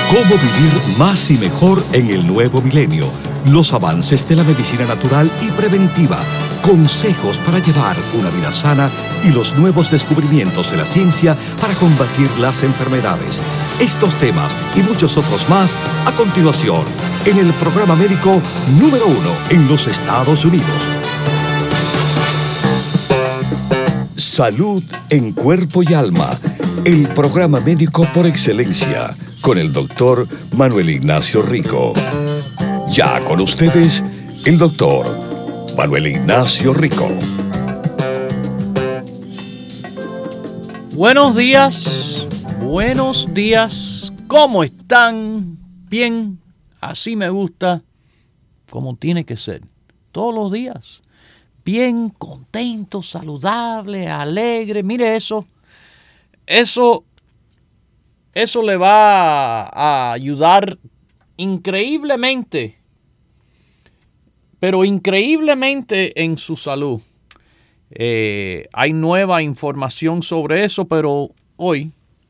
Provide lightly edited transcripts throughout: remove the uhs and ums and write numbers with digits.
Cómo vivir más y mejor en el nuevo milenio. Los avances de la medicina natural y preventiva. Consejos para llevar una vida sana y los nuevos descubrimientos de la ciencia para combatir las enfermedades. Estos temas y muchos otros más a continuación en el programa médico número 1 en los Estados Unidos. Salud en cuerpo y alma. El programa médico por excelencia con el doctor Manuel Ignacio Rico. Ya con ustedes, el doctor Manuel Ignacio Rico. Buenos días, ¿cómo están? Bien, así me gusta, como tiene que ser, todos los días. Bien, contento, saludable, alegre, mire eso le va a ayudar increíblemente, pero increíblemente en su salud. Hay nueva información sobre eso, pero hoy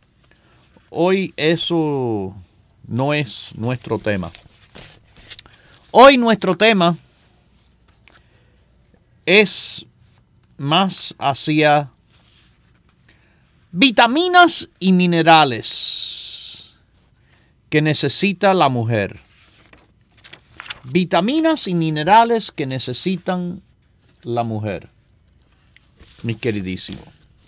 eso no es nuestro tema. Hoy nuestro tema es más hacia vitaminas y minerales que necesita la mujer. Vitaminas y minerales que necesitan la mujer, mis queridísimos.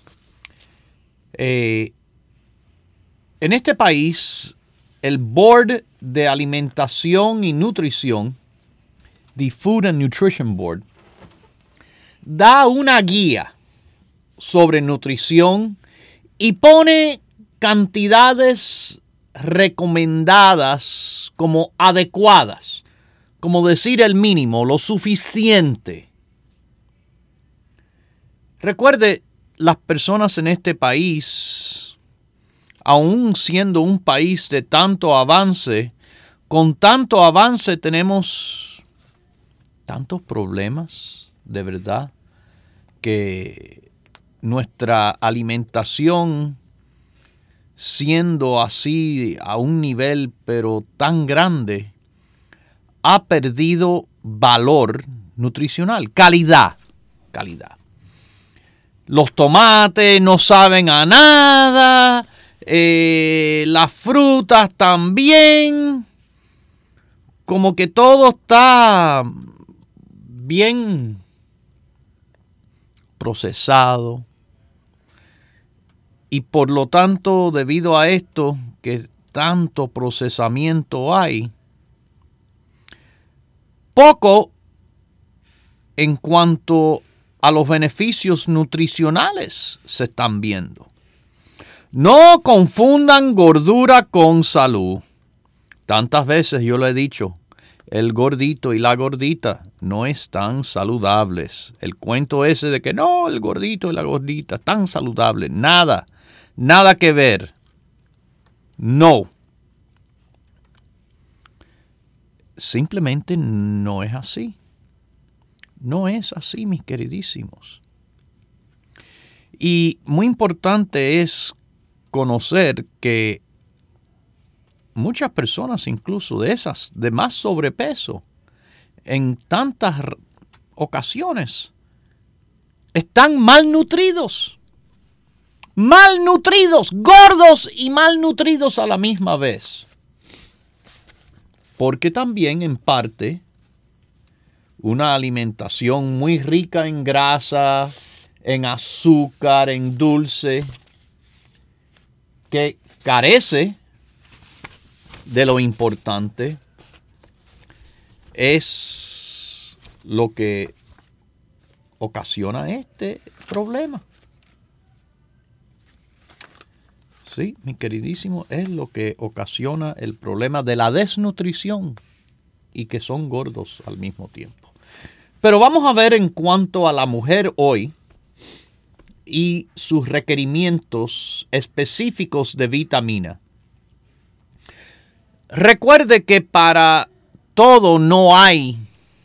En este país, el Board de Alimentación y Nutrición, the Food and Nutrition Board, da una guía sobre nutrición y pone cantidades recomendadas como adecuadas, como decir el mínimo, lo suficiente. Recuerde, las personas en este país, aún siendo un país de tanto avance, con tanto avance tenemos tantos problemas, de verdad, que nuestra alimentación, siendo así a un nivel pero tan grande, ha perdido valor nutricional, calidad. Los tomates no saben a nada, las frutas también, como que todo está bien procesado. Y por lo tanto, debido a esto, que tanto procesamiento hay, poco en cuanto a los beneficios nutricionales se están viendo. No confundan gordura con salud. Tantas veces yo lo he dicho, el gordito y la gordita no están saludables. El cuento ese de que no, el gordito y la gordita están saludables. Nada que ver. No. Simplemente no es así. No es así, mis queridísimos. Y muy importante es conocer que muchas personas, incluso de más sobrepeso, en tantas ocasiones, están malnutridos, gordos y malnutridos a la misma vez. Porque también, en parte, una alimentación muy rica en grasa, en azúcar, en dulce, que carece de lo importante, es lo que ocasiona este problema. Sí, mi queridísimo, es lo que ocasiona el problema de la desnutrición y que son gordos al mismo tiempo. Pero vamos a ver en cuanto a la mujer hoy y sus requerimientos específicos de vitamina. Recuerde que para todo no hay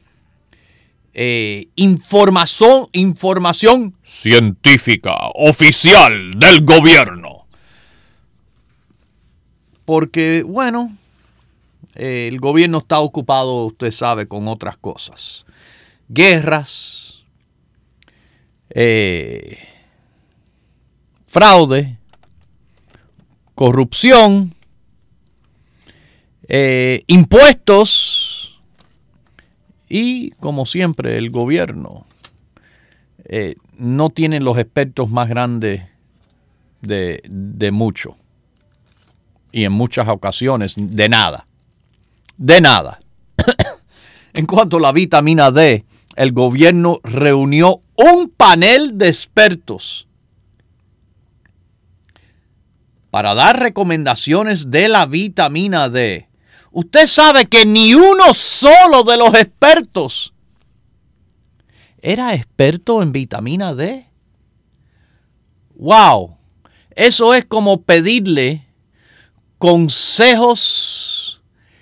información científica oficial del gobierno. porque, bueno, el gobierno está ocupado, usted sabe, con otras cosas. Guerras, fraude, corrupción, impuestos y, como siempre, el gobierno no tiene los expertos más grandes de mucho y en muchas ocasiones de nada. De nada. En cuanto a la vitamina D, el gobierno reunió un panel de expertos para dar recomendaciones de la vitamina D. Usted sabe que ni uno solo de los expertos era experto en vitamina D. ¡Wow! Eso es como pedirle consejos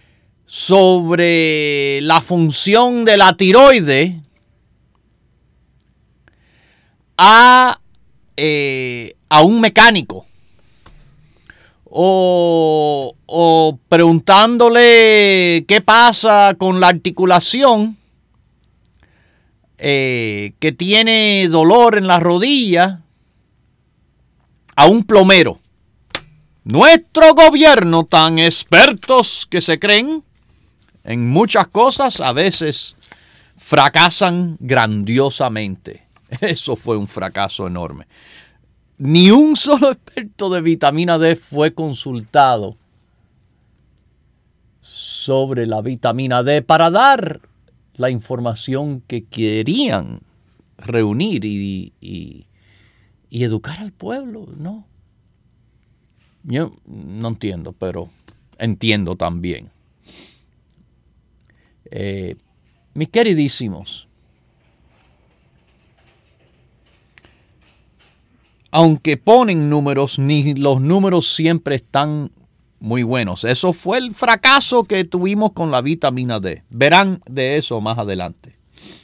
sobre la función de la tiroide a un mecánico. O preguntándole qué pasa con la articulación que tiene dolor en la rodilla a un plomero. Nuestro gobierno, tan expertos que se creen en muchas cosas, a veces fracasan grandiosamente. Eso fue un fracaso enorme. Ni un solo experto de vitamina D fue consultado sobre la vitamina D para dar la información que querían reunir y educar al pueblo, ¿no? Yo no entiendo, pero entiendo también. Mis queridísimos, aunque ponen números, ni los números siempre están muy buenos. Eso fue el fracaso que tuvimos con la vitamina D. Verán de eso más adelante.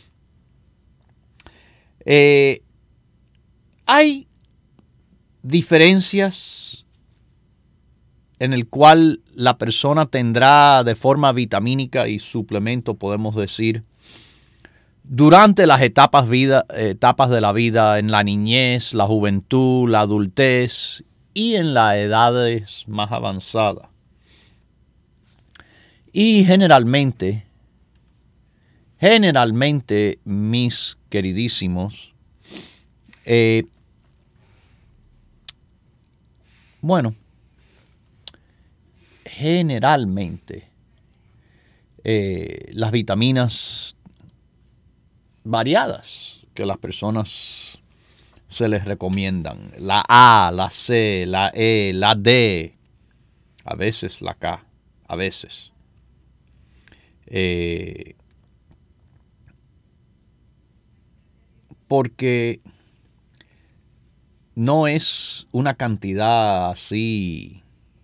Hay diferencias en el cual la persona tendrá de forma vitamínica y suplemento, podemos decir, durante las etapas de la vida, en la niñez, la juventud, la adultez y en las edades más avanzadas. Y generalmente, mis queridísimos, generalmente las vitaminas variadas que las personas se les recomiendan, la A, la C, la E, la D, a veces la K, a veces. Porque no es una cantidad así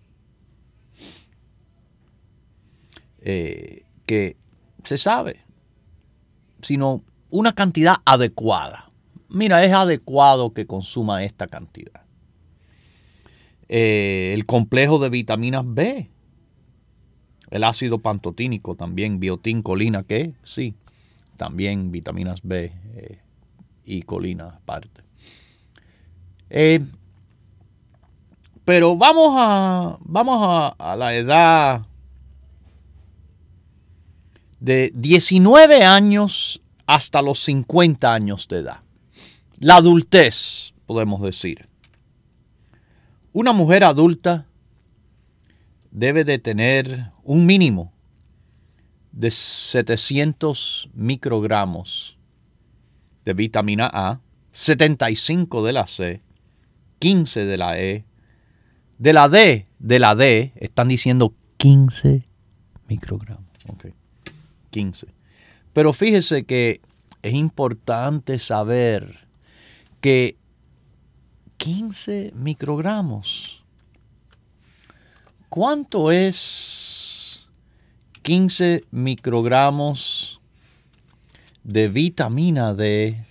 que se sabe, sino una cantidad adecuada. Mira, es adecuado que consuma esta cantidad. El complejo de vitaminas B, el ácido pantotínico también, biotín, colina, ¿qué? Sí, también vitaminas B y colina aparte. Pero vamos a la edad de 19 años hasta los 50 años de edad. La adultez, podemos decir. Una mujer adulta debe de tener un mínimo de 700 microgramos de vitamina A, 75 de la C, 15 de la E, de la D, están diciendo 15 microgramos. Okay. 15. Pero fíjese que es importante saber que 15 microgramos. ¿Cuánto es 15 microgramos de vitamina D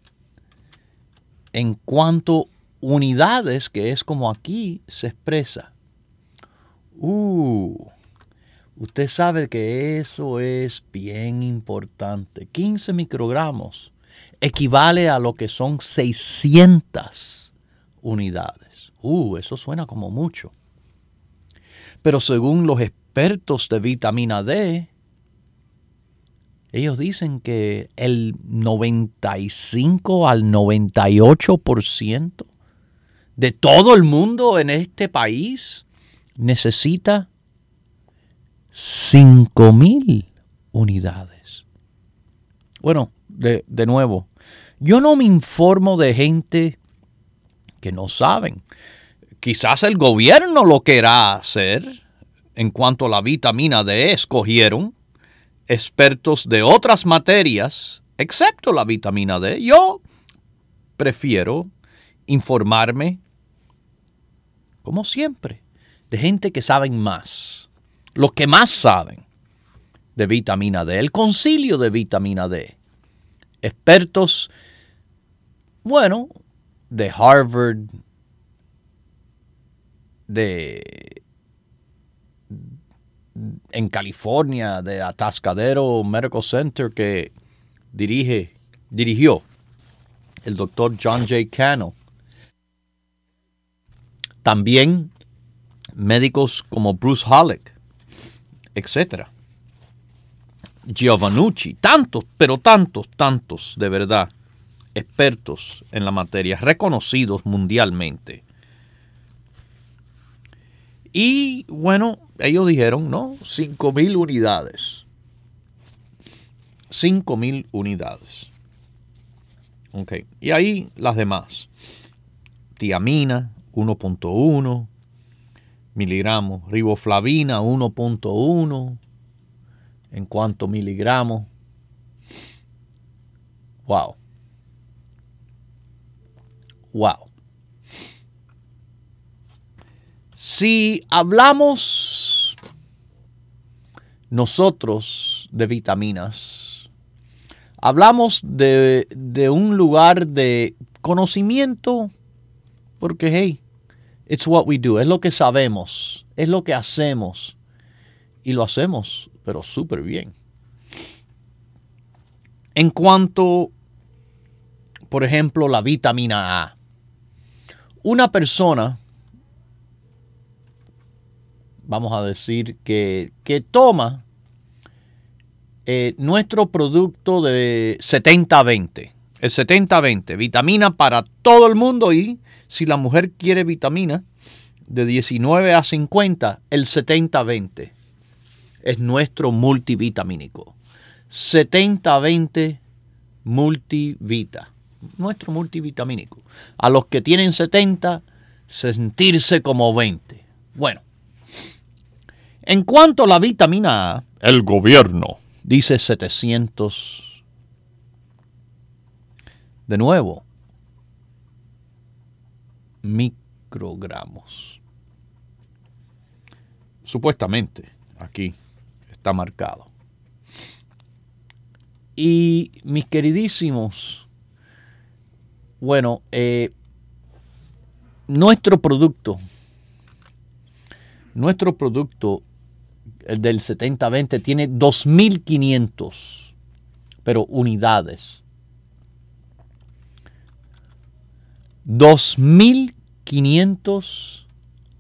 en cuanto unidades, que es como aquí se expresa? Usted sabe que eso es bien importante. 15 microgramos equivale a lo que son 600 unidades. Eso suena como mucho. Pero según los expertos de vitamina D, ellos dicen que el 95 al 98% de todo el mundo en este país necesita 5,000 unidades. Bueno, de nuevo, yo no me informo de gente que no saben. Quizás el gobierno lo querrá hacer. En cuanto a la vitamina D, escogieron expertos de otras materias, excepto la vitamina D. Yo prefiero informarme, como siempre, de gente que saben más. Los que más saben de vitamina D, el concilio de vitamina D. Expertos, bueno, de Harvard, en California, de Atascadero Medical Center que dirigió el doctor John J. Cano. También médicos como Bruce Halleck, etc. Giovannucci, tantos, pero tantos, de verdad, expertos en la materia, reconocidos mundialmente. Y bueno, ellos dijeron, no, 5,000 unidades. 5,000 unidades. Ok, y ahí las demás. Tiamina, 1.1 miligramos. Riboflavina, 1.1. ¿En cuántos miligramos? Wow. Si hablamos nosotros de vitaminas, hablamos de un lugar de conocimiento, porque hey, it's what we do, es lo que sabemos, es lo que hacemos, y lo hacemos, pero súper bien. En cuanto, por ejemplo, la vitamina A, una persona, vamos a decir, que toma nuestro producto de 70-20. El 70-20, vitamina para todo el mundo, y si la mujer quiere vitamina de 19 a 50, el 70-20 es nuestro multivitamínico. 70-20 multivita, nuestro multivitamínico. A los que tienen 70, sentirse como 20. Bueno. En cuanto a la vitamina A, el gobierno dice 700. De nuevo, microgramos. Supuestamente, aquí está marcado. Y mis queridísimos, bueno, nuestro producto, el del 70-20, tiene 2,500, pero unidades. 2,500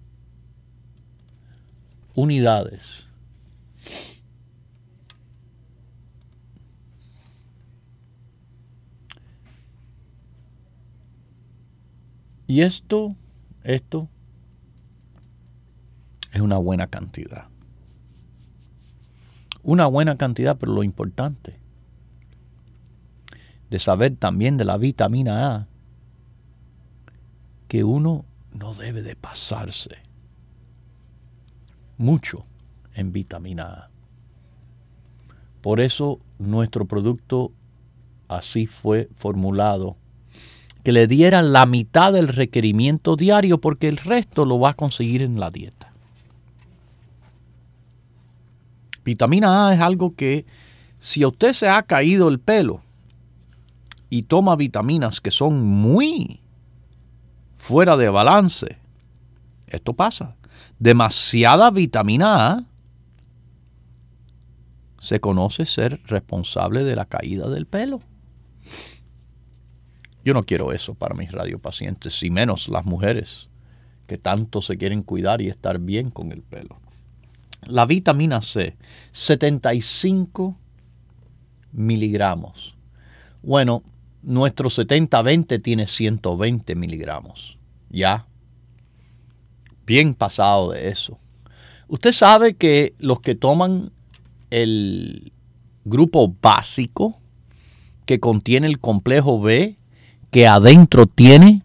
unidades. Y esto es una buena cantidad. Una buena cantidad, pero lo importante de saber también de la vitamina A, que uno no debe de pasarse mucho en vitamina A. Por eso nuestro producto así fue formulado, que le diera la mitad del requerimiento diario, porque el resto lo va a conseguir en la dieta. Vitamina A es algo que, si a usted se ha caído el pelo y toma vitaminas que son muy fuera de balance, esto pasa. demasiada vitamina A se conoce ser responsable de la caída del pelo. Yo no quiero eso para mis radiopacientes, y menos las mujeres que tanto se quieren cuidar y estar bien con el pelo. La vitamina C, 75 miligramos. Bueno, nuestro 70-20 tiene 120 miligramos. Ya, bien pasado de eso. Usted sabe que los que toman el grupo básico que contiene el complejo B, que adentro tiene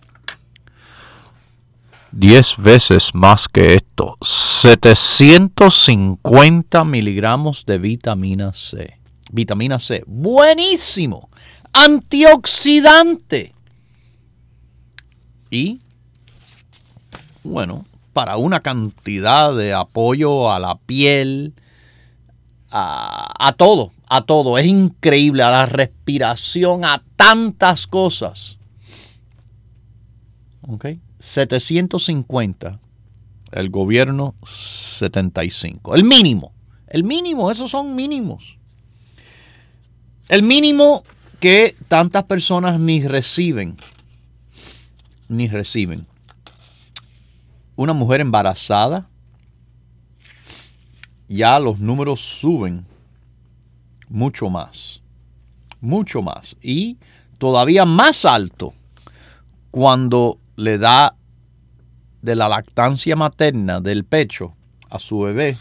10 veces más que esto, 750 miligramos de vitamina C. Vitamina C, buenísimo, antioxidante. Y, bueno, para una cantidad de apoyo a la piel, a todo, es increíble, a la respiración, a tantas cosas. ¿Ok? 750, el gobierno 75. El mínimo, esos son mínimos. El mínimo que tantas personas ni reciben. Una mujer embarazada, ya los números suben mucho más. Y todavía más alto cuando le da de la lactancia materna del pecho a su bebé,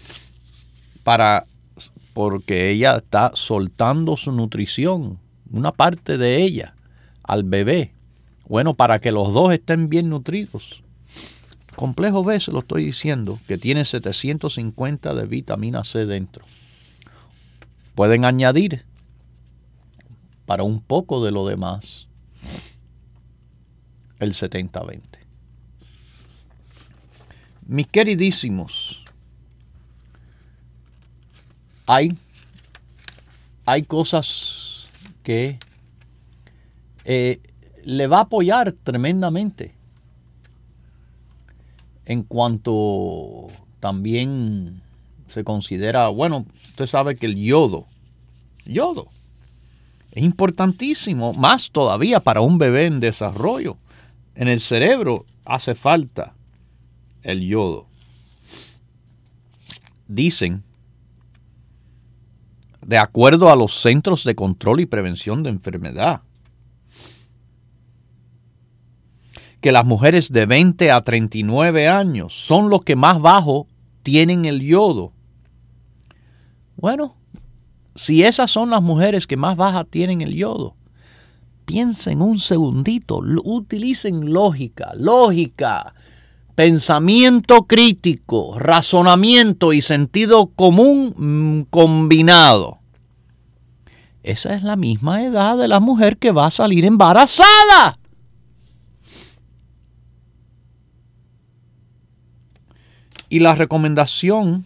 porque ella está soltando su nutrición, una parte de ella, al bebé. Bueno, para que los dos estén bien nutridos. Complejo B, se lo estoy diciendo, que tiene 750 de vitamina C dentro. Pueden añadir para un poco de lo demás el 70-20. Mis queridísimos, hay cosas que le va a apoyar tremendamente. En cuanto también se considera, bueno, usted sabe que el yodo es importantísimo, más todavía para un bebé en desarrollo. En el cerebro hace falta el yodo. Dicen, de acuerdo a los Centros de Control y Prevención de Enfermedad, que las mujeres de 20 a 39 años son los que más bajo tienen el yodo. Bueno, si esas son las mujeres que más baja tienen el yodo, piensen un segundito, utilicen lógica, pensamiento crítico, razonamiento y sentido común combinado. Esa es la misma edad de la mujer que va a salir embarazada. Y la recomendación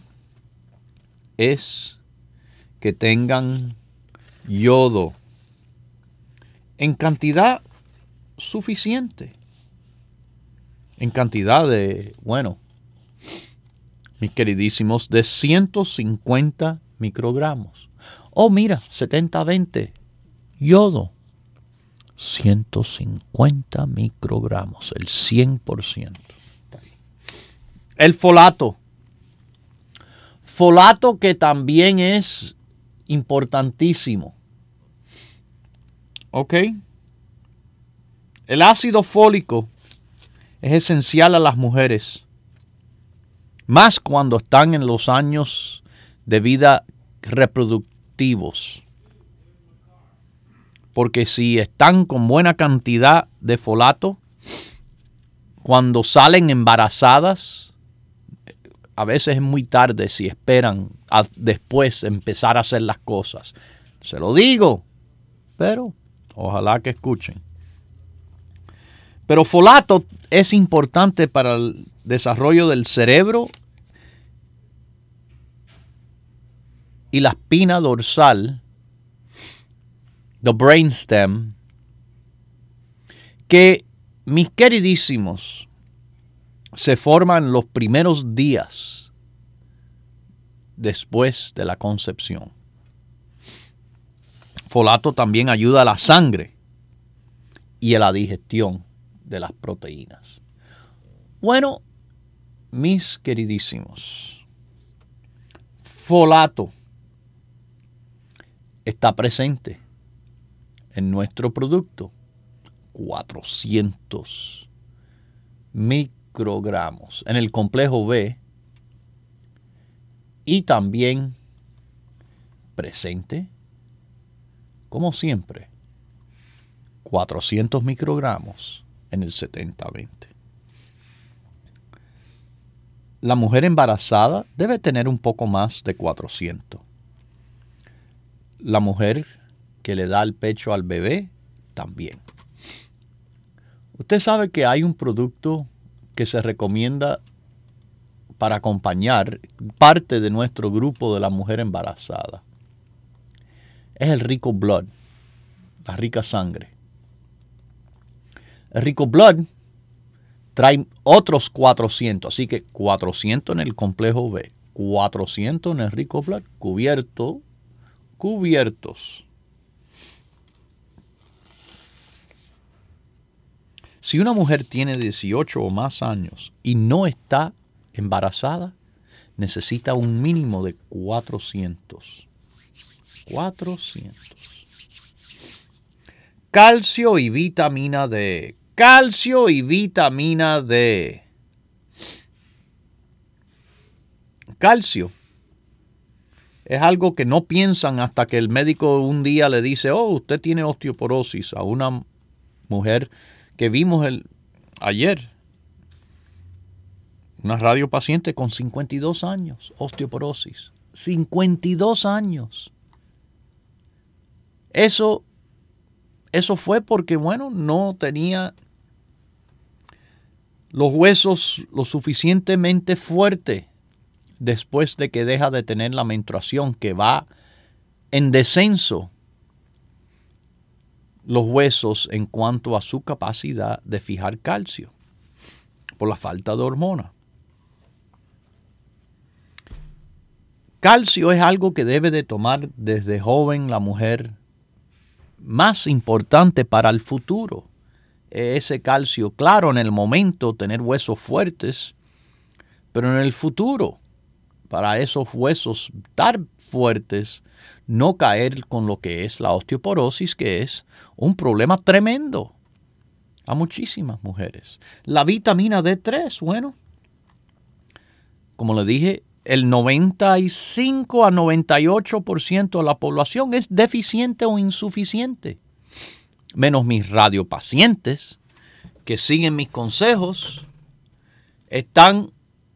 es que tengan yodo en cantidad suficiente. En cantidad de, bueno, mis queridísimos, de 150 microgramos. Oh, mira, 70-20, yodo. 150 microgramos, el 100%. El folato. Folato que también es importantísimo. ¿Ok? El ácido fólico es esencial a las mujeres, más cuando están en los años de vida reproductivos. Porque si están con buena cantidad de folato, cuando salen embarazadas, a veces es muy tarde si esperan a después empezar a hacer las cosas. Se lo digo, pero ojalá que escuchen. Pero folato es importante para el desarrollo del cerebro y la espina dorsal, the brainstem, que mis queridísimos, se forma en los primeros días después de la concepción. Folato también ayuda a la sangre y a la digestión de las proteínas. Bueno, mis queridísimos, folato está presente en nuestro producto 400 microgramos en el complejo B y también presente, como siempre, 400 microgramos en el 70-20. La mujer embarazada debe tener un poco más de 400. La mujer que le da el pecho al bebé también. Usted sabe que hay un producto que se recomienda para acompañar parte de nuestro grupo de la mujer embarazada. Es el Rico Blood, la rica sangre. El Rico Blood trae otros 400, así que 400 en el complejo B, 400 en el Rico Blood, cubiertos. Si una mujer tiene 18 o más años y no está embarazada, necesita un mínimo de 400. 400. Calcio y vitamina D. Calcio y vitamina D. Calcio es algo que no piensan hasta que el médico un día le dice, oh, usted tiene osteoporosis, a una mujer que vimos ayer. Una radiopaciente con 52 años, osteoporosis. 52 años. Eso fue porque, bueno, no tenía los huesos lo suficientemente fuertes después de que deja de tener la menstruación, que va en descenso los huesos en cuanto a su capacidad de fijar calcio por la falta de hormona. Calcio es algo que debe de tomar desde joven la mujer, más importante para el futuro. Ese calcio, claro, en el momento tener huesos fuertes, pero en el futuro, para esos huesos tan fuertes, no caer con lo que es la osteoporosis, que es un problema tremendo a muchísimas mujeres. La vitamina D3, bueno, como le dije, el 95 a 98% de la población es deficiente o insuficiente, menos mis radiopacientes que siguen mis consejos, están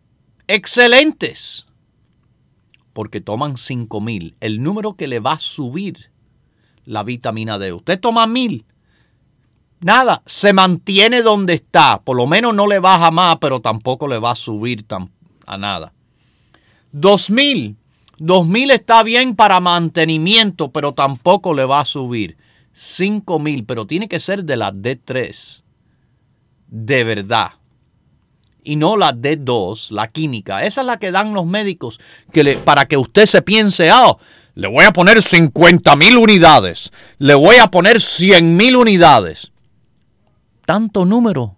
excelentes porque toman 5,000, el número que le va a subir la vitamina D. Usted toma 1,000, nada, se mantiene donde está, por lo menos no le baja más, pero tampoco le va a subir a nada. 2,000 está bien para mantenimiento, pero tampoco le va a subir. 5,000, pero tiene que ser de la D3, de verdad. Y no la D2, la química. Esa es la que dan los médicos para que usted se piense, le voy a poner 50,000 unidades, le voy a poner 100,000 unidades. Tanto número,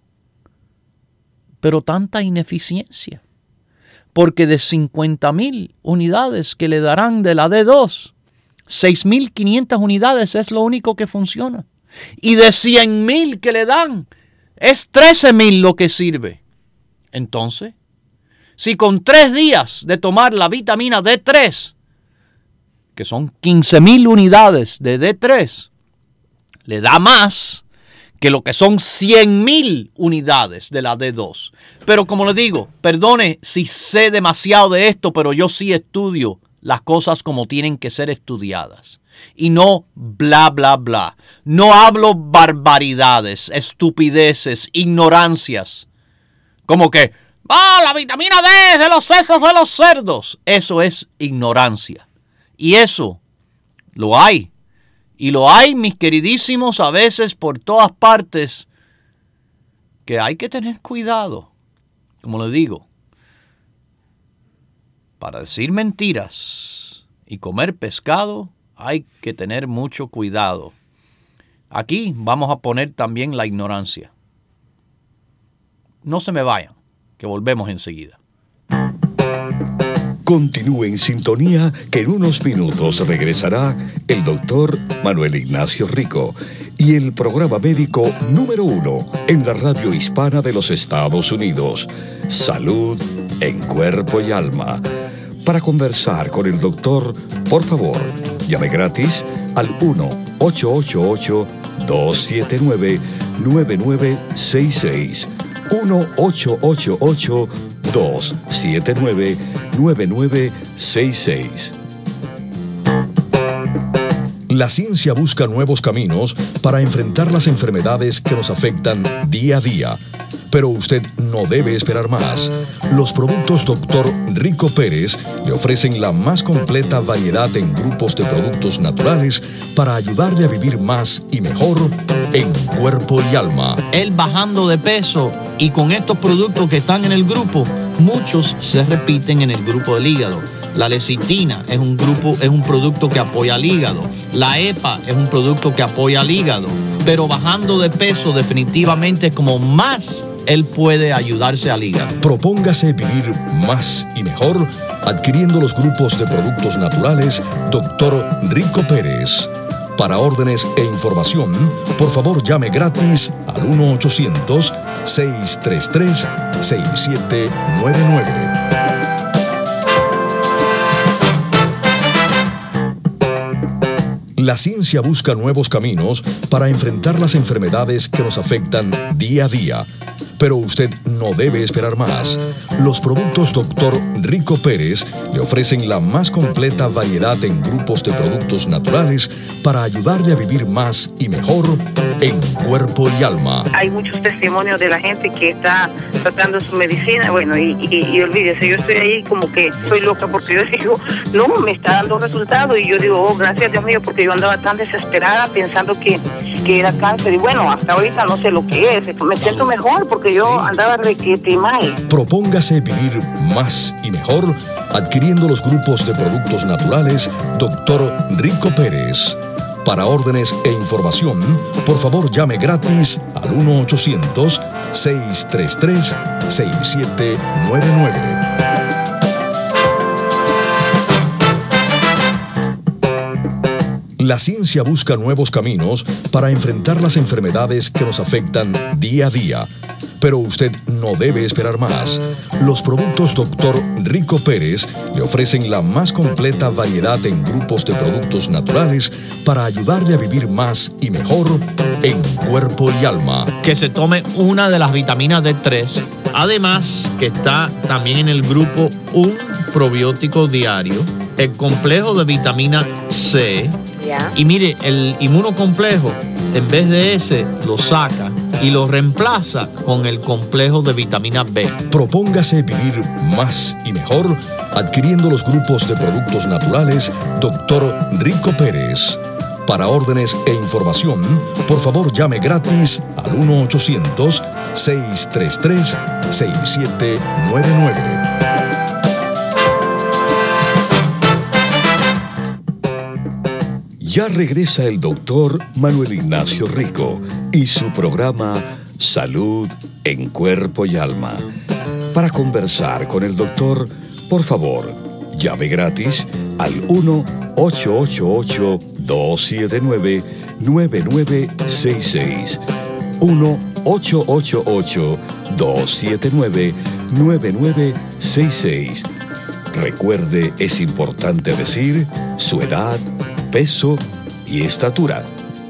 pero tanta ineficiencia. Porque de 50,000 unidades que le darán de la D2, 6,500 unidades es lo único que funciona. Y de 100,000 que le dan, es 13,000 lo que sirve. Entonces, si con 3 días de tomar la vitamina D3, que son 15,000 unidades de D3, le da más que lo que son 100,000 unidades de la D2. Pero como le digo, perdone si sé demasiado de esto, pero yo sí estudio las cosas como tienen que ser estudiadas. Y no bla, bla, bla. No hablo barbaridades, estupideces, ignorancias. Como que, la vitamina D es de los sesos de los cerdos. Eso es ignorancia. Y eso lo hay. Y lo hay, mis queridísimos, a veces por todas partes, que hay que tener cuidado. como les digo, para decir mentiras y comer pescado hay que tener mucho cuidado. Aquí vamos a poner también la ignorancia. No se me vayan, que volvemos enseguida. Continúe en sintonía, que en unos minutos regresará el doctor Manuel Ignacio Rico y el programa médico número 1 en la radio hispana de los Estados Unidos, Salud en Cuerpo y Alma. Para conversar con el doctor, por favor, llame gratis al 1-888-279-9966. 1-888-279-9966. La ciencia busca nuevos caminos para enfrentar las enfermedades que nos afectan día a día. Pero usted no debe esperar más. Los productos Dr. Rico Pérez le ofrecen la más completa variedad en grupos de productos naturales para ayudarle a vivir más y mejor en cuerpo y alma. Él bajando de peso, y con estos productos que están en el grupo, muchos se repiten en el grupo del hígado. La lecitina es un producto que apoya al hígado. La EPA es un producto que apoya al hígado. Pero bajando de peso definitivamente es como más él puede ayudarse al hígado. Propóngase vivir más y mejor adquiriendo los grupos de productos naturales Dr. Rico Pérez. Para órdenes e información, por favor llame gratis al 1-800-633-6799. La ciencia busca nuevos caminos para enfrentar las enfermedades que nos afectan día a día. Pero usted no debe esperar más. Los productos Dr. Rico Pérez le ofrecen la más completa variedad en grupos de productos naturales para ayudarle a vivir más y mejor en cuerpo y alma. Hay muchos testimonios de la gente que está tratando su medicina, bueno, y olvídese, yo estoy ahí como que soy loca porque yo digo, no, me está dando resultados, y yo digo, oh, gracias Dios mío, porque yo andaba tan desesperada pensando que era cáncer, y bueno, hasta ahorita no sé lo que es, me siento mejor porque yo andaba requete mal. Propóngase vivir más y mejor adquiriendo los grupos de productos naturales Dr. Rico Pérez. Para órdenes e información, por favor llame gratis al 1-800-633-6799. La ciencia busca nuevos caminos para enfrentar las enfermedades que nos afectan día a día. Pero usted no debe esperar más. Los productos Dr. Rico Pérez le ofrecen la más completa variedad en grupos de productos naturales para ayudarle a vivir más y mejor en cuerpo y alma. Que se tome una de las vitaminas D3. Además, que está también en el grupo un probiótico diario, el complejo de vitamina C. Y mire, el inmunocomplejo, en vez de ese, lo saca y lo reemplaza con el complejo de vitamina B. Propóngase vivir más y mejor adquiriendo los grupos de productos naturales Dr. Rico Pérez. Para órdenes e información, por favor llame gratis al 1-800-633-6799. Ya regresa el doctor Manuel Ignacio Rico y su programa Salud en Cuerpo y Alma. Para conversar con el doctor, por favor, llame gratis al 1-888-279-9966. 1-888-279-9966. Recuerde, es importante decir su edad, peso y estatura.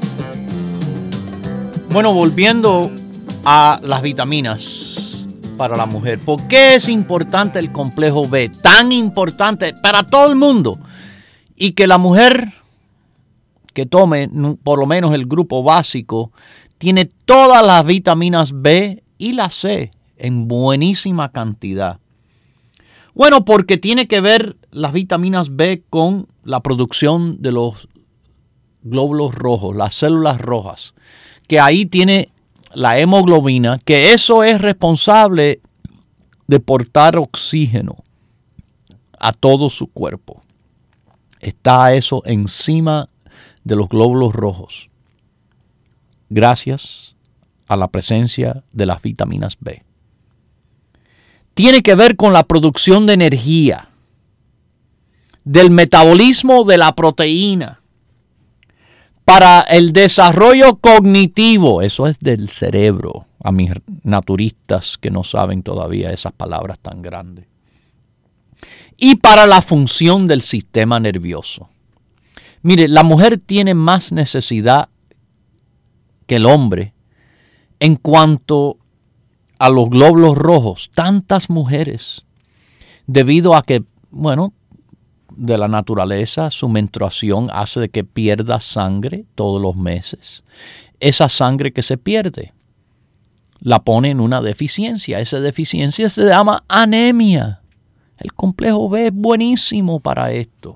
Bueno, volviendo a las vitaminas para la mujer. ¿Por qué es importante el complejo B? Tan importante para todo el mundo. Y que la mujer que tome por lo menos el grupo básico tiene todas las vitaminas B y la C en buenísima cantidad. Bueno, porque tiene que ver las vitaminas B con la producción de los glóbulos rojos, las células rojas, que ahí tiene la hemoglobina, que eso es responsable de portar oxígeno a todo su cuerpo. Está eso encima de los glóbulos rojos, gracias a la presencia de las vitaminas B. Tiene que ver con la producción de energía, del metabolismo de la proteína, para el desarrollo cognitivo, eso es del cerebro, a mis naturistas que no saben todavía esas palabras tan grandes, y para la función del sistema nervioso. Mire, la mujer tiene más necesidad que el hombre en cuanto a los glóbulos rojos. Tantas mujeres, debido a que, bueno, de la naturaleza, su menstruación hace de que pierda sangre todos los meses. Esa sangre que se pierde la pone en una deficiencia. Esa deficiencia se llama anemia. El complejo B es buenísimo para esto.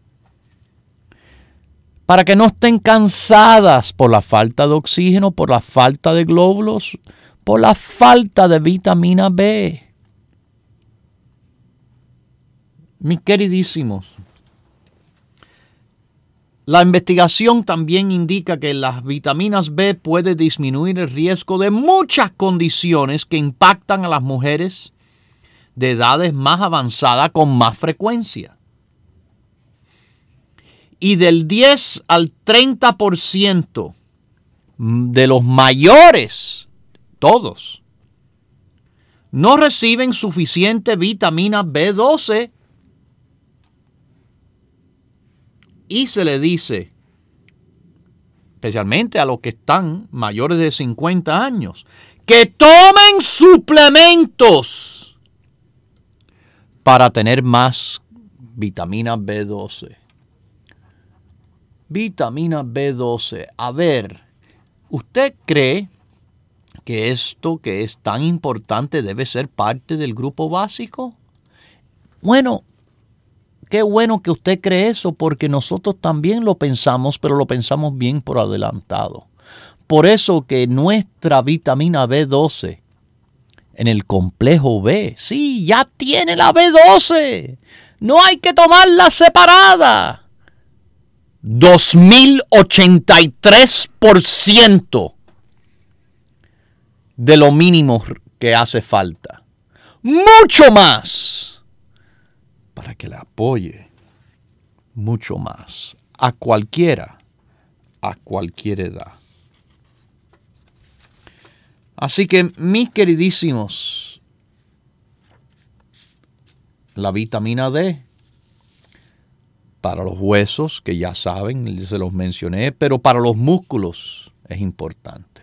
Para que no estén cansadas por la falta de oxígeno, por la falta de glóbulos, por la falta de vitamina B. Mis queridísimos, la investigación también indica que las vitaminas B pueden disminuir el riesgo de muchas condiciones que impactan a las mujeres de edades más avanzadas con más frecuencia. Y del 10 al 30% de los mayores, todos, no reciben suficiente vitamina B12. Y se le dice, especialmente a los que están mayores de 50 años, que tomen suplementos para tener más vitamina B12. Vitamina B12. A ver, ¿usted cree que esto que es tan importante debe ser parte del grupo básico? Bueno, qué bueno que usted cree eso, porque nosotros también lo pensamos, pero lo pensamos bien por adelantado. Por eso que nuestra vitamina B12 en el complejo B, sí, ya tiene la B12. No hay que tomarla separada. 2083% de lo mínimo que hace falta. Mucho más para que le apoye. Mucho más. A cualquier edad. Así que, mis queridísimos, la vitamina D para los huesos, que ya saben, se los mencioné, pero para los músculos es importante.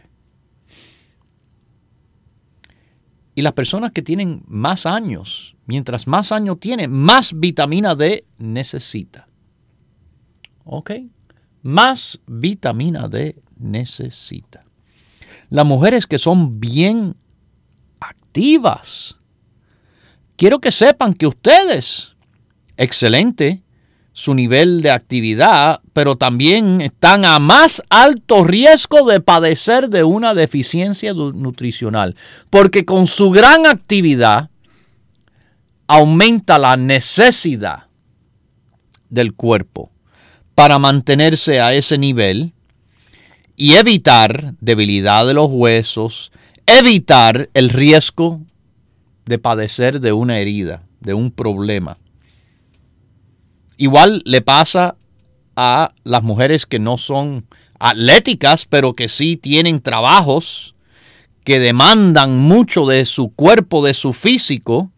Y las personas que tienen más años, mientras más años tienen, más vitamina D necesita. ¿Ok? Más vitamina D necesita. Las mujeres que son bien activas, quiero que sepan que ustedes, excelente su nivel de actividad, pero también están a más alto riesgo de padecer de una deficiencia nutricional, porque con su gran actividad aumenta la necesidad del cuerpo para mantenerse a ese nivel y evitar debilidad de los huesos, evitar el riesgo de padecer de una herida, de un problema. Igual le pasa a las mujeres que no son atléticas, pero que sí tienen trabajos que demandan mucho de su cuerpo, de su físico.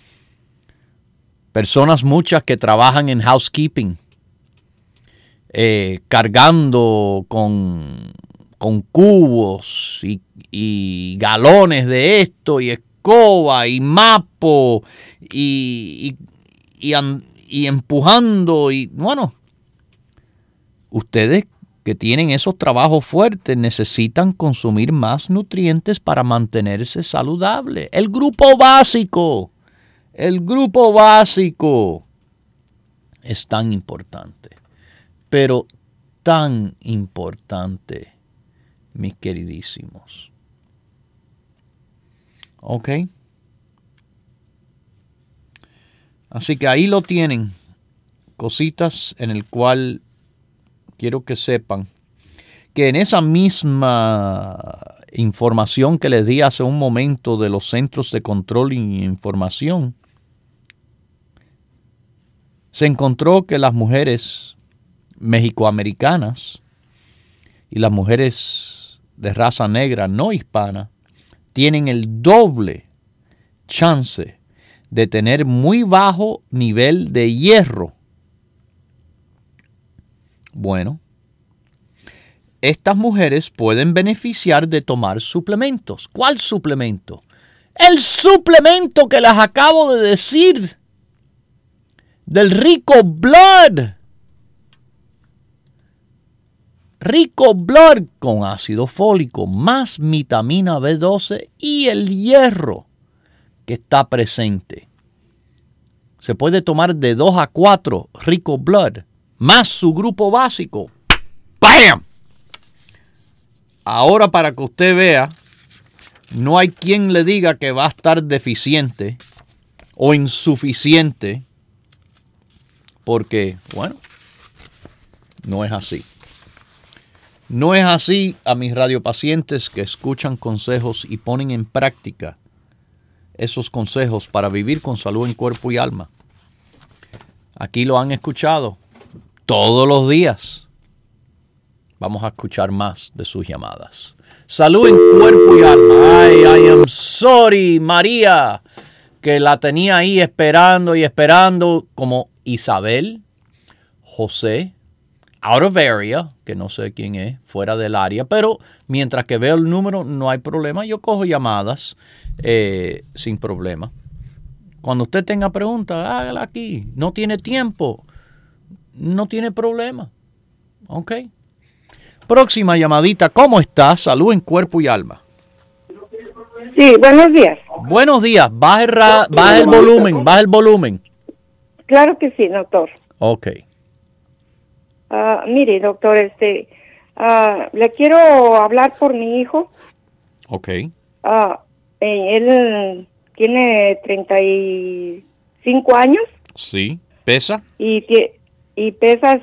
Personas muchas que trabajan en housekeeping, cargando con cubos y galones de esto, y escoba, y mapo, y empujando, y bueno, ustedes que tienen esos trabajos fuertes necesitan consumir más nutrientes para mantenerse saludable. El grupo básico es tan importante, pero tan importante, mis queridísimos. ¿Ok? Así que ahí lo tienen. Cositas en el cual quiero que sepan que en esa misma información que les di hace un momento de los Centros de Control y Información, se encontró que las mujeres mexicoamericanas y las mujeres de raza negra no hispana tienen el doble chance de tener muy bajo nivel de hierro. Bueno, estas mujeres pueden beneficiar de tomar suplementos. ¿Cuál suplemento? El suplemento que les acabo de decir, del Rico Blood. Rico Blood con ácido fólico, más vitamina B12 y el hierro que está presente. Se puede tomar de 2 a 4 Rico Blood, más su grupo básico. ¡Bam! Ahora, para que usted vea, no hay quien le diga que va a estar deficiente o insuficiente, porque, bueno, no es así. No es así a mis radiopacientes que escuchan consejos y ponen en práctica esos consejos para vivir con salud en cuerpo y alma. Aquí lo han escuchado todos los días. Vamos a escuchar más de sus llamadas. Salud en cuerpo y alma. Ay, I am sorry, María, que la tenía ahí esperando y esperando, como Isabel, José, out of area, que no sé quién es, fuera del área, pero mientras que veo el número no hay problema. Yo cojo llamadas sin problema. Cuando usted tenga preguntas, hágala aquí. No tiene tiempo, no tiene problema. Ok. Próxima llamadita. ¿Cómo estás? Salud en cuerpo y alma. Sí, buenos días. Buenos días. Baja el volumen. Claro que sí, doctor. Ok. Mire, doctor, le quiero hablar por mi hijo. Ok. Él tiene 35 años. Sí. ¿Pesa? Y pesa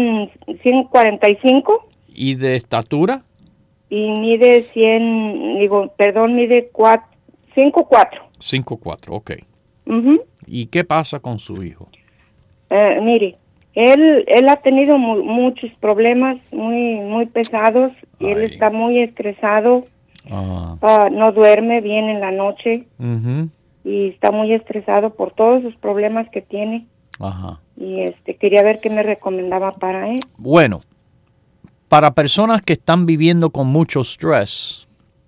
145. ¿Y de estatura? Y mide mide 5'4". 5'4", ok. Uh-huh. ¿Y qué pasa con su hijo? Mire, él ha tenido muchos problemas muy pesados y él está muy estresado. No duerme bien en la noche. Uh-huh. Y está muy estresado por todos los problemas que tiene. Ajá. Y quería ver qué me recomendaba para él. Bueno, para personas que están viviendo con mucho estrés,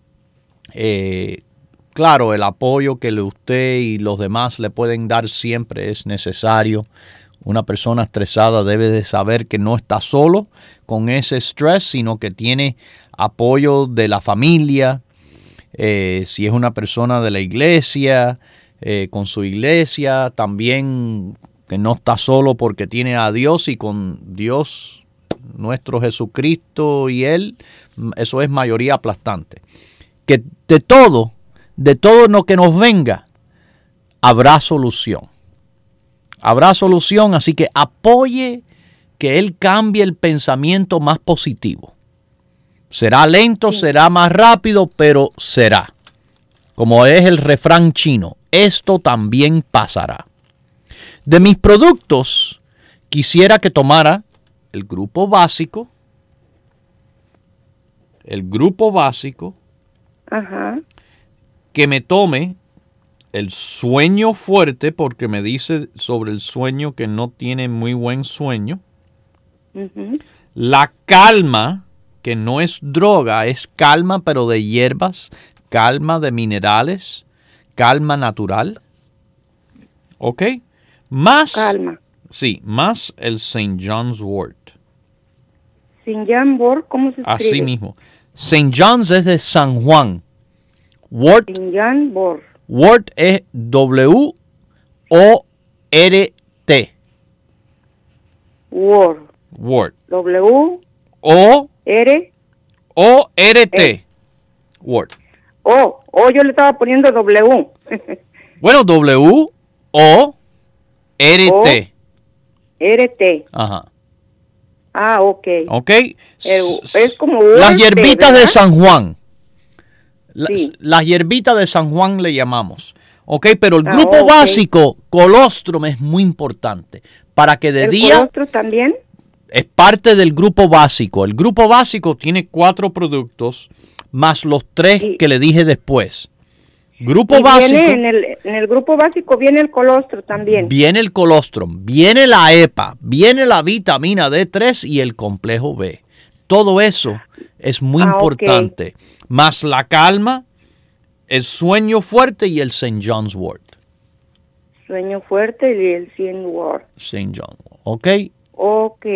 claro, el apoyo que usted y los demás le pueden dar siempre es necesario. Una persona estresada debe de saber que no está solo con ese estrés, sino que tiene apoyo de la familia. Si es una persona de la iglesia, con su iglesia, también que no está solo porque tiene a Dios, y con Dios, nuestro Jesucristo y Él, eso es mayoría aplastante. Que de todo lo que nos venga, habrá solución. Habrá solución, así que apoye que Él cambie el pensamiento más positivo. Será lento, será más rápido, pero será. Como es el refrán chino, esto también pasará. De mis productos, quisiera que tomara el grupo básico. Ajá. Que me tome el sueño fuerte, porque me dice sobre el sueño que no tiene muy buen sueño. Uh-huh. La calma, que no es droga, es calma pero de hierbas, calma de minerales, calma natural. ¿Ok? Más. Calma. Sí, más el St. John's Wort. St. John's Wort, ¿cómo se escribe? Así mismo. St. John's es de San Juan. Wort. St. John's Wort. Wort es W-O-R-T. Wort. Wort. W-O-R-T. Wort. Yo le estaba poniendo W. Bueno, W-O. RT. RT. Ajá. Ah, ok. Ok. Es como las hierbitas, ¿verdad?, de San Juan. Sí. Las hierbitas de San Juan le llamamos. Ok, pero el grupo básico, colostrum, es muy importante. Para que de día... ¿El colostrum también? Es parte del grupo básico. El grupo básico tiene 4 productos, más los 3 que le dije después. Grupo básico. En el grupo básico viene el colostrum también. Viene el colostrum, viene la EPA, viene la vitamina D3 y el complejo B. Todo eso es muy importante. Más la calma, el sueño fuerte y el St. John's wort. Sueño fuerte y el St. wort. St. John, ¿ok? Ok.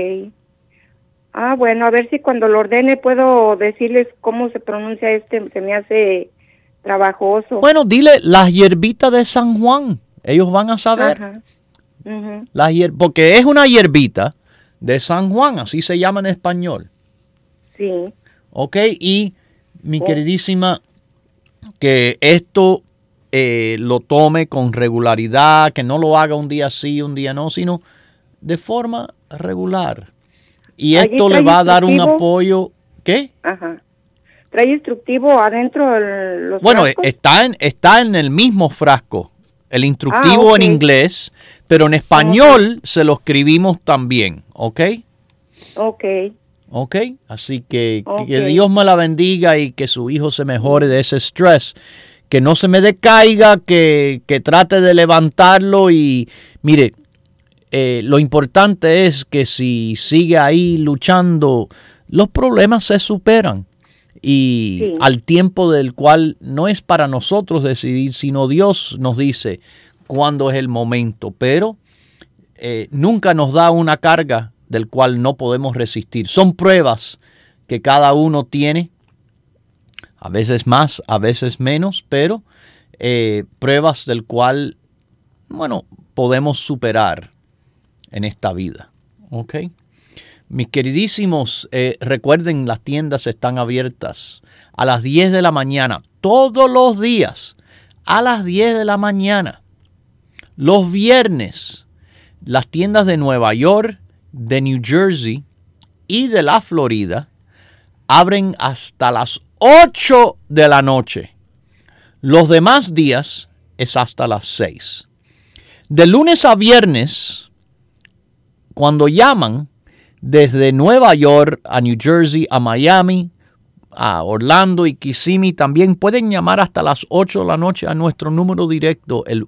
Ah, bueno, a ver si cuando lo ordene puedo decirles cómo se pronuncia se me hace trabajoso. Bueno, dile las hierbitas de San Juan. Ellos van a saber. Ajá. Uh-huh. Porque es una hierbita de San Juan, así se llama en español. Sí. Ok, y mi queridísima, que esto lo tome con regularidad, que no lo haga un día sí, un día no, sino de forma regular. Y esto le va a dar un apoyo. ¿Qué? Ajá. ¿Trae instructivo adentro los Bueno, frascos? está en el mismo frasco. El instructivo en inglés, pero en español se lo escribimos también, ¿ok? Ok. Ok, así que Dios me la bendiga y que su hijo se mejore de ese estrés. Que no se me decaiga, que trate de levantarlo y mire, lo importante es que si sigue ahí luchando, los problemas se superan. Y al tiempo del cual no es para nosotros decidir, sino Dios nos dice cuándo es el momento. Pero nunca nos da una carga del cual no podemos resistir. Son pruebas que cada uno tiene, a veces más, a veces menos, pero pruebas del cual, bueno, podemos superar en esta vida. ¿Ok? Mis queridísimos, recuerden, las tiendas están abiertas a las 10 de la mañana, todos los días, a las 10 de la mañana. Los viernes, las tiendas de Nueva York, de New Jersey y de la Florida abren hasta las 8 de la noche. Los demás días es hasta las 6. De lunes a viernes, cuando llaman, desde Nueva York a New Jersey, a Miami, a Orlando y Kissimmee, también pueden llamar hasta las 8 de la noche a nuestro número directo, el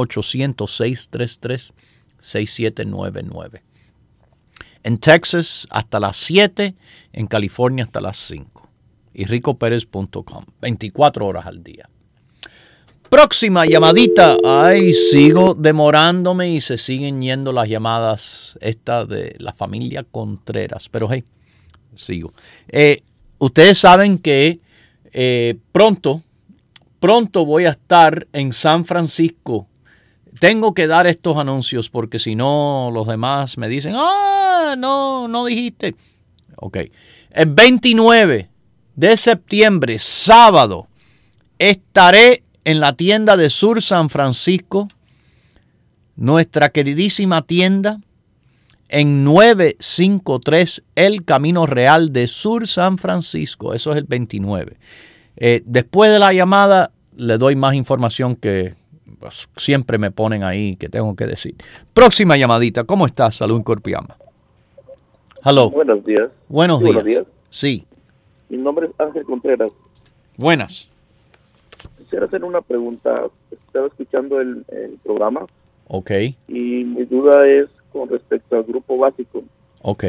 1-800-633-6799. En Texas hasta las 7, en California hasta las 5. Y ricoperez.com, 24 horas al día. Próxima llamadita. Ay, sigo demorándome y se siguen yendo las llamadas esta de la familia Contreras. Pero hey, sigo. Ustedes saben que pronto voy a estar en San Francisco. Tengo que dar estos anuncios porque si no los demás me dicen, no dijiste. Ok. El 29 de septiembre, sábado, estaré en la tienda de Sur San Francisco, nuestra queridísima tienda, en 953 El Camino Real de Sur San Francisco. Eso es el 29. Después de la llamada, le doy más información que pues, siempre me ponen ahí que tengo que decir. Próxima llamadita. ¿Cómo estás, Salud Corpiama? Hello. Buenos días. Buenos días. Sí. Mi nombre es Ángel Contreras. Buenas. Quisiera hacer una pregunta. Estaba escuchando el programa. Ok. Y mi duda es con respecto al grupo básico. Ok.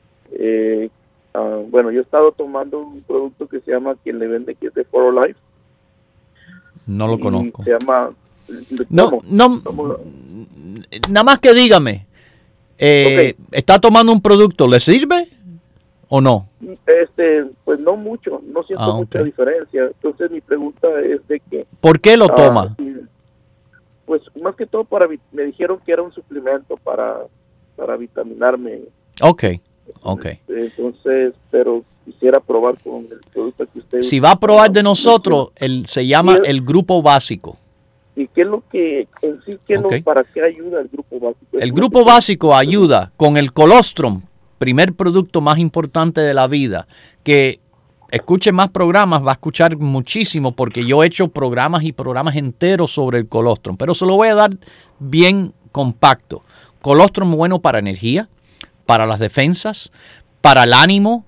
Bueno, yo he estado tomando un producto que se llama, quien le vende, que es de For Life. No lo conozco. Se llama... No, nada más que dígame. Okay. ¿Está tomando un producto? ¿Le sirve o no? Pues no mucho, no siento mucha diferencia. Entonces mi pregunta es de que... ¿Por qué lo toma? Pues más que todo me dijeron que era un suplemento para vitaminarme. Ok. Entonces, pero quisiera probar con el producto que usted... Si va a probar de nosotros, se llama el grupo básico. ¿Y qué es lo que en sí, para qué ayuda el grupo básico? El grupo básico ayuda con el colostrum, primer producto más importante de la vida, que escuche más programas, va a escuchar muchísimo porque yo he hecho programas y programas enteros sobre el colostrum, pero se lo voy a dar bien compacto. Colostrum bueno para energía, para las defensas, para el ánimo,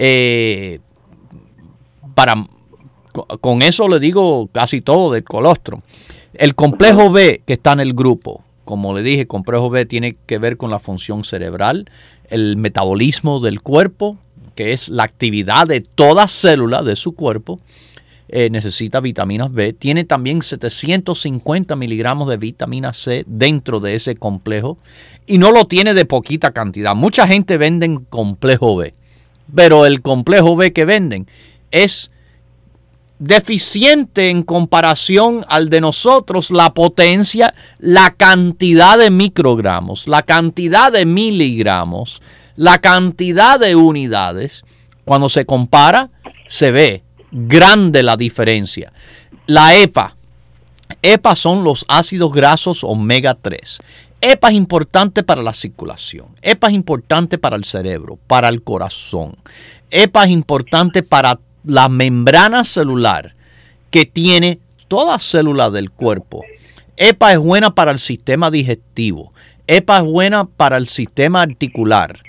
con eso le digo casi todo del colostrum. El complejo B que está en el grupo, como le dije, el complejo B tiene que ver con la función cerebral, el metabolismo del cuerpo, que es la actividad de toda célula de su cuerpo, necesita vitaminas B. Tiene también 750 miligramos de vitamina C dentro de ese complejo y no lo tiene de poquita cantidad. Mucha gente vende complejo B, pero el complejo B que venden es deficiente en comparación al de nosotros, la potencia, la cantidad de microgramos, la cantidad de miligramos, la cantidad de unidades. Cuando se compara, se ve grande la diferencia. La EPA. EPA son los ácidos grasos omega 3. EPA es importante para la circulación. EPA es importante para el cerebro, para el corazón. EPA es importante para la membrana celular que tiene toda célula del cuerpo. EPA es buena para el sistema digestivo. EPA es buena para el sistema articular.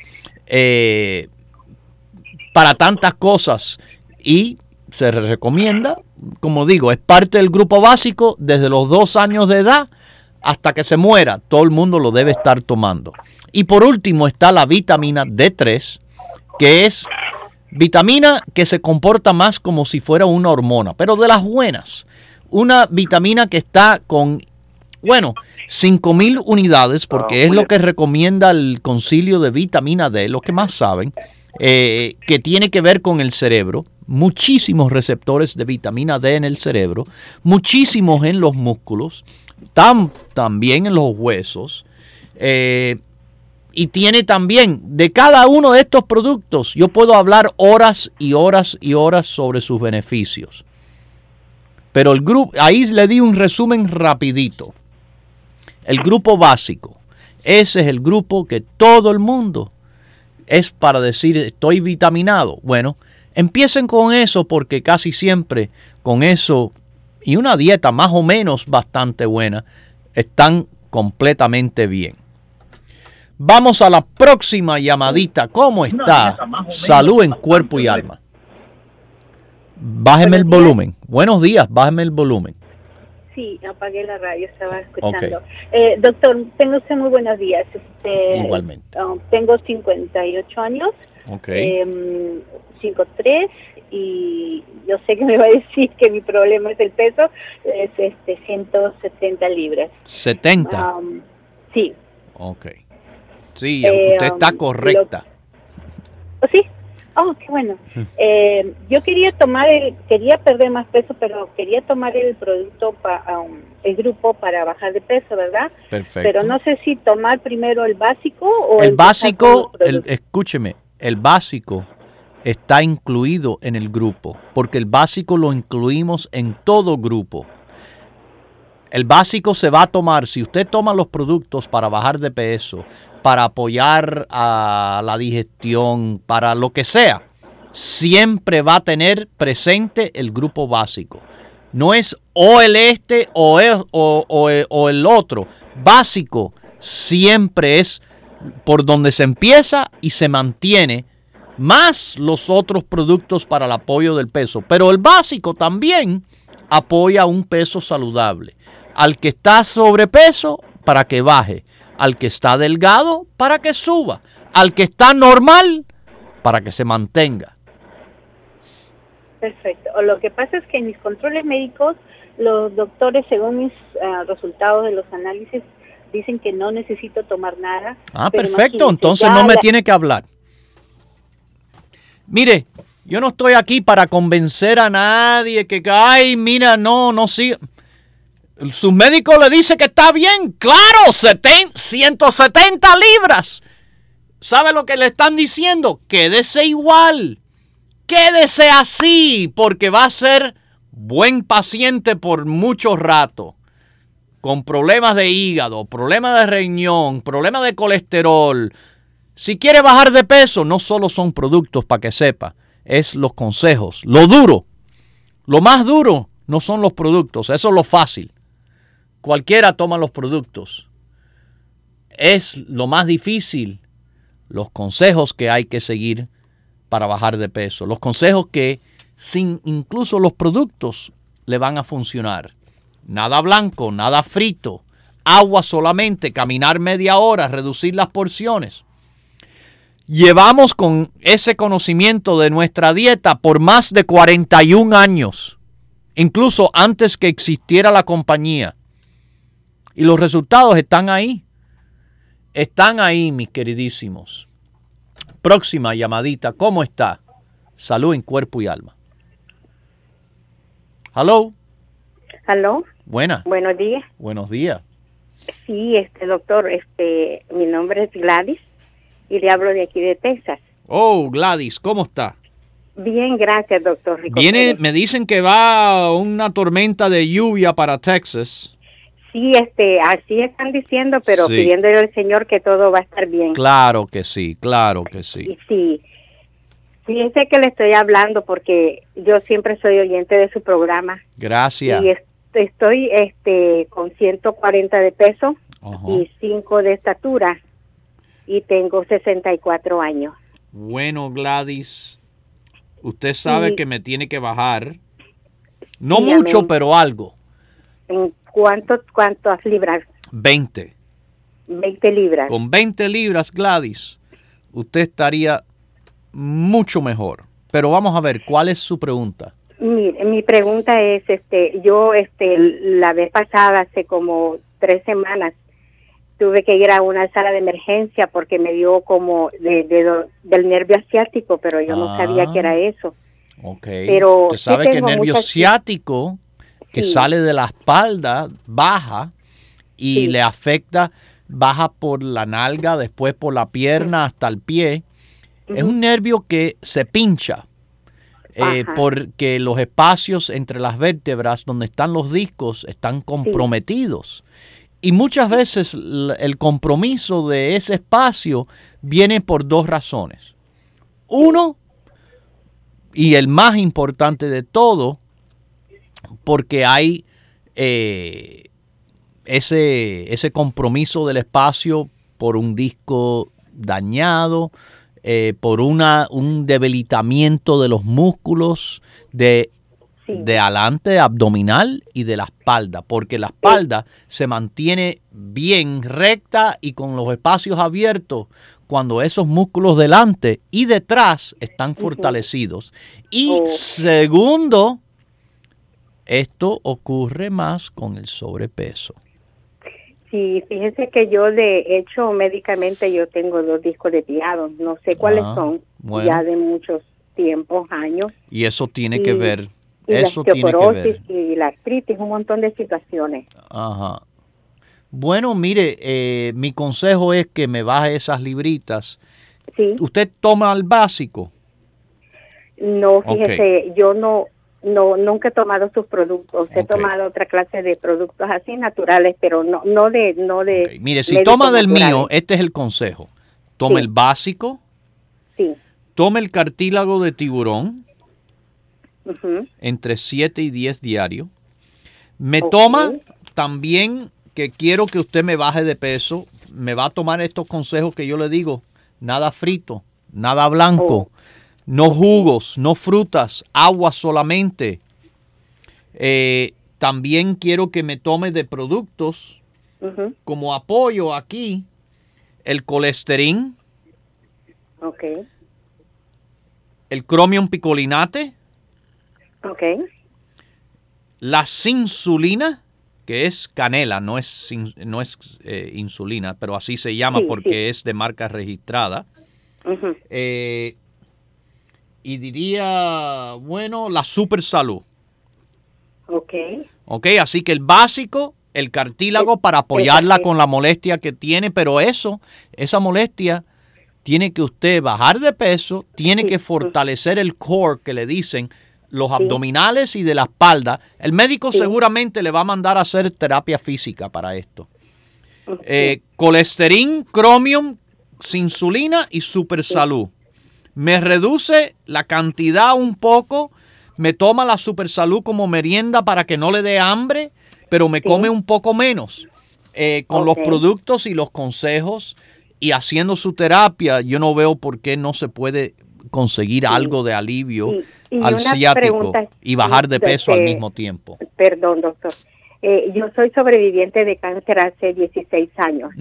Para tantas cosas. Y se recomienda, como digo, es parte del grupo básico desde los 2 años de edad hasta que se muera. Todo el mundo lo debe estar tomando. Y por último está la vitamina D3, que es vitamina que se comporta más como si fuera una hormona, pero de las buenas. Una vitamina que está con, 5,000 unidades, porque es lo que recomienda el Concilio de Vitamina D, los que más saben, que tiene que ver con el cerebro. Muchísimos receptores de vitamina D en el cerebro, muchísimos en los músculos, también en los huesos. Y tiene también, de cada uno de estos productos, yo puedo hablar horas y horas y horas sobre sus beneficios. Pero el grupo, ahí le di un resumen rapidito. El grupo básico, ese es el grupo que todo el mundo es para decir estoy vitaminado. Bueno, empiecen con eso porque casi siempre con eso y una dieta más o menos bastante buena están completamente bien. Vamos a la próxima llamadita. ¿Cómo está? Salud en cuerpo y alma. Bájeme el volumen. Buenos días, bájeme el volumen. Sí, apagué la radio, estaba escuchando. Okay. Doctor, tengo usted muy buenos días. Igualmente. Tengo 58 años, 5'3", y yo sé que me va a decir que mi problema es el peso, es 170 libras. ¿70? Sí. Ok. Sí, usted está correcta. ¿Sí? Oh, qué bueno. Yo quería perder más peso, pero quería tomar el producto, el grupo para bajar de peso, ¿verdad? Perfecto. Pero no sé si tomar primero el básico o el básico. Escúcheme, el básico está incluido en el grupo, porque el básico lo incluimos en todo grupo. El básico se va a tomar, si usted toma los productos para bajar de peso, para apoyar a la digestión, para lo que sea, siempre va a tener presente el grupo básico. No es o el o el otro. Básico siempre es por donde se empieza y se mantiene, más los otros productos para el apoyo del peso. Pero el básico también apoya un peso saludable. Al que está sobrepeso, para que baje. Al que está delgado, para que suba. Al que está normal, para que se mantenga. Perfecto. Lo que pasa es que en mis controles médicos, los doctores, según mis resultados de los análisis, dicen que no necesito tomar nada. Perfecto. Entonces no me tiene que hablar. Mire, yo no estoy aquí para convencer a nadie que, ay, mira, no siga. Su médico le dice que está bien. ¡Claro! 170 libras. ¿Sabe lo que le están diciendo? Quédese igual. Quédese así, porque va a ser buen paciente por mucho rato. con problemas de hígado, problemas de riñón, problemas de colesterol, si quiere bajar de peso, no solo son productos, para que sepa, es los consejos. Lo duro, lo más duro no son los productos, eso es lo fácil. Cualquiera toma los productos. Es lo más difícil, los consejos que hay que seguir para bajar de peso. Los consejos que sin incluso los productos le van a funcionar. Nada blanco, nada frito, agua solamente, caminar media hora, reducir las porciones. Llevamos con ese conocimiento de nuestra dieta por más de 41 años, incluso antes que existiera la compañía. Y los resultados están ahí. Están ahí, mis queridísimos. Próxima llamadita. ¿Cómo está? Salud en cuerpo y alma. ¿Aló? ¿Aló? Buena. Buenos días. Buenos días. Sí, doctor, mi nombre es Gladys y le hablo de aquí de Texas. Oh, Gladys, ¿cómo está? Bien, gracias, doctor. Me dicen que va una tormenta de lluvia para Texas. Sí, así están diciendo, pero sí, pidiéndole al Señor que todo va a estar bien. Claro que sí, claro que sí. Sí. Fíjese que le estoy hablando porque yo siempre soy oyente de su programa. Gracias. Y estoy con 140 de peso y 5 de estatura y tengo 64 años. Bueno, Gladys, usted sabe que me tiene que bajar. No dígame, mucho, pero algo. ¿En cuántas libras? 20. 20 libras. Con 20 libras, Gladys, usted estaría mucho mejor. Pero vamos a ver, ¿cuál es su pregunta? Mire, mi pregunta es, yo la vez pasada, hace como 3 semanas, tuve que ir a una sala de emergencia porque me dio como del nervio asiático, pero yo no sabía que era eso. Ok. Pero usted sabe que el nervio ciático que sale de la espalda baja y le afecta, baja por la nalga, después por la pierna hasta el pie. Es un nervio que se pincha. Porque los espacios entre las vértebras donde están los discos están comprometidos. Y muchas veces el compromiso de ese espacio viene por 2 razones. Uno, y el más importante de todo, porque hay ese compromiso del espacio por un disco dañado, por un debilitamiento de los músculos de adelante abdominal y de la espalda, porque la espalda se mantiene bien recta y con los espacios abiertos cuando esos músculos delante y detrás están fortalecidos. Y segundo, esto ocurre más con el sobrepeso. Sí, fíjense que yo de hecho médicamente yo tengo 2 discos desviados, no sé cuáles son, ya de muchos tiempos, años. Y eso tiene que ver. Y eso la tiene que ver. Y la artritis, un montón de situaciones. Ajá. Bueno, mire, mi consejo es que me baje esas libritas. Sí. ¿Usted toma el básico? No, fíjese, yo nunca he tomado sus productos. He tomado otra clase de productos así naturales, pero no de. Mire, si toma del mío, este es el consejo. Tome el básico. Sí. Tome el cartílago de tiburón. Entre 7 y 10 diario. Me toma también, que quiero que usted me baje de peso, me va a tomar estos consejos que yo le digo: nada frito, nada blanco, no jugos, no frutas, agua solamente. También quiero que me tome de productos como apoyo aquí el colesterín, el cromium picolinate, la cinsulina, que es canela, no es insulina, pero así se llama porque es de marca registrada. Y diría, bueno, la super salud. Así que el básico, el cartílago para apoyarla con la molestia que tiene, pero esa molestia tiene que usted bajar de peso, tiene que fortalecer el core que le dicen, los abdominales y de la espalda, el médico seguramente le va a mandar a hacer terapia física para esto. Colesterín, Chromium, Insulina y Super Salud. Me reduce la cantidad un poco, me toma la Super Salud como merienda para que no le dé hambre, pero me come un poco menos. Con los productos y los consejos y haciendo su terapia, yo no veo por qué no se puede conseguir algo de alivio al ciático y bajar de peso al mismo tiempo. Perdón, doctor. Yo soy sobreviviente de cáncer hace 16 años.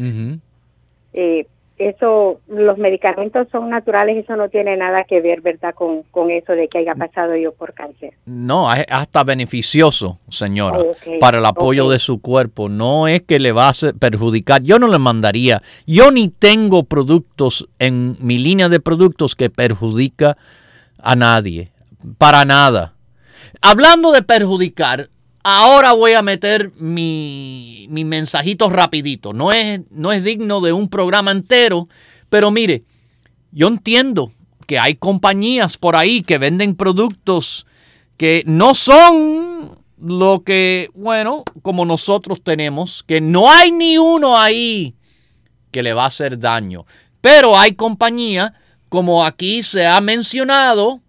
Eso, los medicamentos son naturales, eso no tiene nada que ver, ¿verdad?, con eso de que haya pasado yo por cáncer. No, es hasta beneficioso, señora, para el apoyo de su cuerpo. No es que le va a perjudicar. Yo no le mandaría. Yo ni tengo productos en mi línea de productos que perjudica a nadie. Para nada. Hablando de perjudicar, ahora voy a meter mi mensajito rapidito. No es digno de un programa entero, pero mire, yo entiendo que hay compañías por ahí que venden productos que no son lo que, bueno, como nosotros tenemos, que no hay ni uno ahí que le va a hacer daño. Pero hay compañías, como aquí se ha mencionado,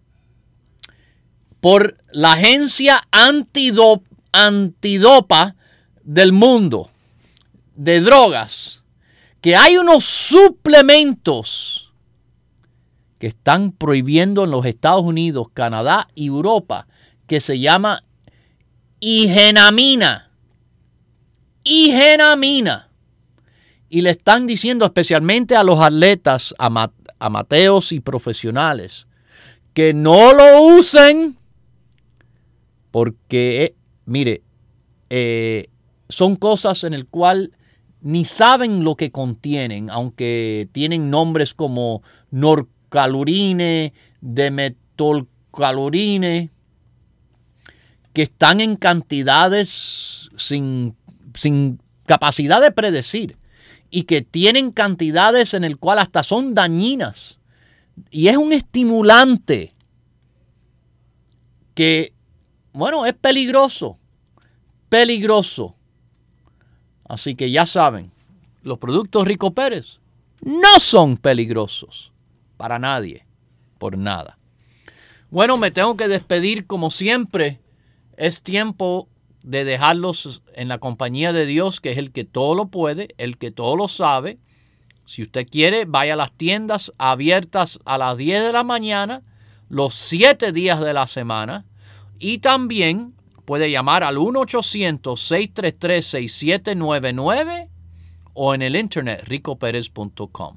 por la agencia antidopa del mundo de drogas, que hay unos suplementos que están prohibiendo en los Estados Unidos, Canadá y Europa, que se llama igenamina. Y le están diciendo especialmente a los atletas, amateurs y profesionales, que no lo usen porque, mire, son cosas en el cual ni saben lo que contienen, aunque tienen nombres como norcalurine, demetolcalurine, que están en cantidades sin capacidad de predecir y que tienen cantidades en el cual hasta son dañinas. Y es un estimulante que, bueno, es peligroso. Así que ya saben, los productos Rico Pérez no son peligrosos para nadie, por nada. Bueno, me tengo que despedir como siempre. Es tiempo de dejarlos en la compañía de Dios, que es el que todo lo puede, el que todo lo sabe. Si usted quiere, vaya a las tiendas abiertas a las 10 de la mañana, los 7 días de la semana. Y también puede llamar al 1-800-633-6799 o en el internet ricoperez.com.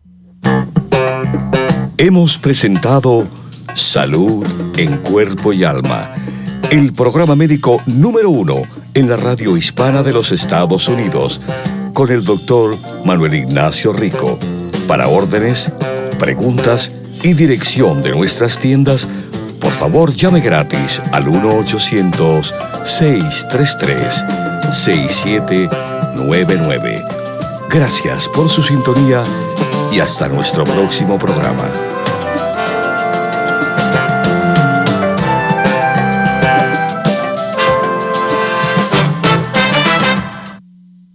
Hemos presentado Salud en Cuerpo y Alma, el programa médico número 1 en la radio hispana de los Estados Unidos, con el doctor Manuel Ignacio Rico. Para órdenes, preguntas y dirección de nuestras tiendas, por favor llame gratis al 1-800-633-6799. Gracias por su sintonía y hasta nuestro próximo programa.